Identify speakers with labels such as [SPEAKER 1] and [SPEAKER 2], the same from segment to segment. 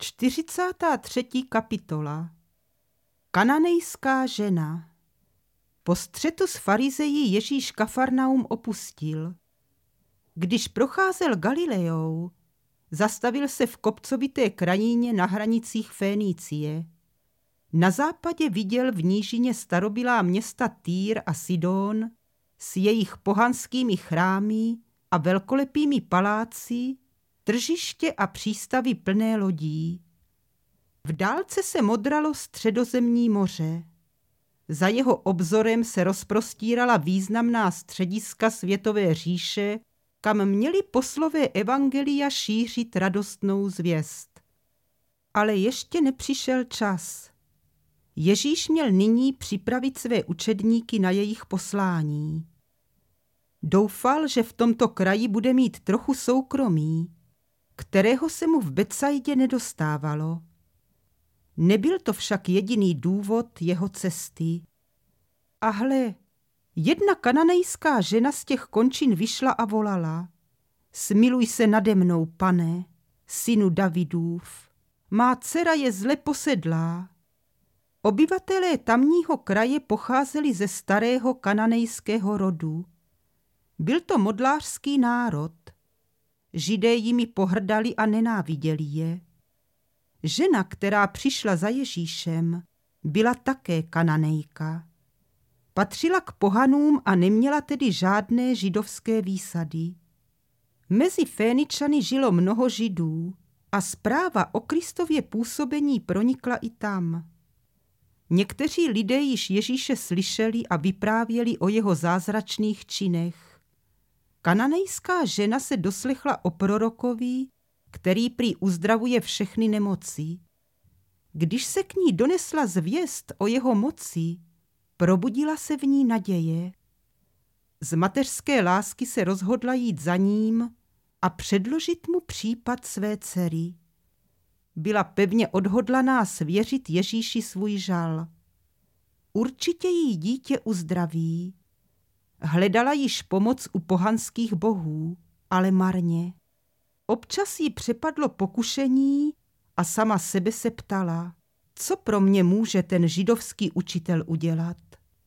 [SPEAKER 1] 43. kapitola. Kananejská žena. Po střetu s farizeji Ježíš Kafarnaum opustil. Když procházel Galileou, zastavil se v kopcovité krajině na hranicích Fénicie. Na západě viděl v nížině starobylá města Týr a Sidón s jejich pohanskými chrámy a velkolepými paláci, tržiště a přístavy plné lodí. V dálce se modralo Středozemní moře. Za jeho obzorem se rozprostírala významná střediska světové říše, kam měli poslové evangelia šířit radostnou zvěst. Ale ještě nepřišel čas. Ježíš měl nyní připravit své učedníky na jejich poslání. Doufal, že v tomto kraji bude mít trochu soukromí, kterého se mu v Betsaidě nedostávalo. Nebyl to však jediný důvod jeho cesty. A hle, jedna kananejská žena z těch končin vyšla a volala: Smiluj se nade mnou, Pane, synu Davidův, má dcera je zle posedlá. Obyvatelé tamního kraje pocházeli ze starého kananejského rodu. Byl to modlářský národ. Židé jimi pohrdali a nenáviděli je. Žena, která přišla za Ježíšem, byla také Kananejka. Patřila k pohanům a neměla tedy žádné židovské výsady. Mezi Féničany žilo mnoho Židů a zpráva o Kristově působení pronikla i tam. Někteří lidé již Ježíše slyšeli a vyprávěli o jeho zázračných činech. Kananejská žena se doslechla o prorokovi, který prý uzdravuje všechny nemoci. Když se k ní donesla zvěst o jeho moci, probudila se v ní naděje. Z mateřské lásky se rozhodla jít za ním a předložit mu případ své dcery. Byla pevně odhodlaná svěřit Ježíši svůj žal. Určitě jí dítě uzdraví. Hledala již pomoc u pohanských bohů, ale marně. Občas jí přepadlo pokušení a sama sebe se ptala, co pro mě může ten židovský učitel udělat.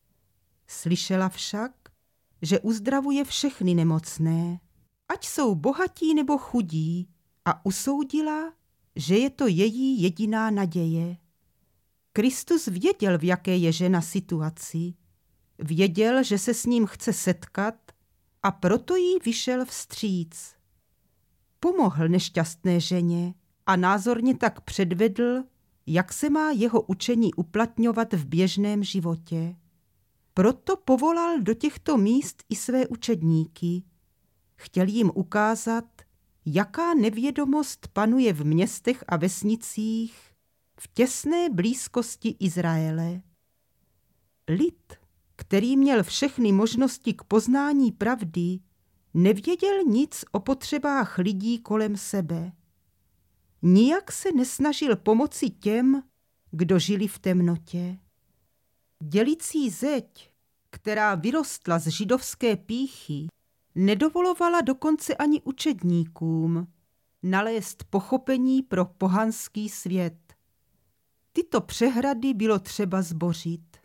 [SPEAKER 1] Slyšela však, že uzdravuje všechny nemocné, ať jsou bohatí nebo chudí, a usoudila, že je to její jediná naděje. Kristus věděl, v jaké je žena situaci. Věděl, že se s ním chce setkat, a proto jí vyšel vstříc. Pomohl nešťastné ženě a názorně tak předvedl, jak se má jeho učení uplatňovat v běžném životě. Proto povolal do těchto míst i své učedníky. Chtěl jim ukázat, jaká nevědomost panuje v městech a vesnicích v těsné blízkosti Izraele. Lid, který měl všechny možnosti k poznání pravdy, nevěděl nic o potřebách lidí kolem sebe. Nijak se nesnažil pomoci těm, kdo žili v temnotě. Dělicí zeď, která vyrostla z židovské pýchy, nedovolovala dokonce ani učedníkům nalézt pochopení pro pohanský svět. Tyto přehrady bylo třeba zbořit.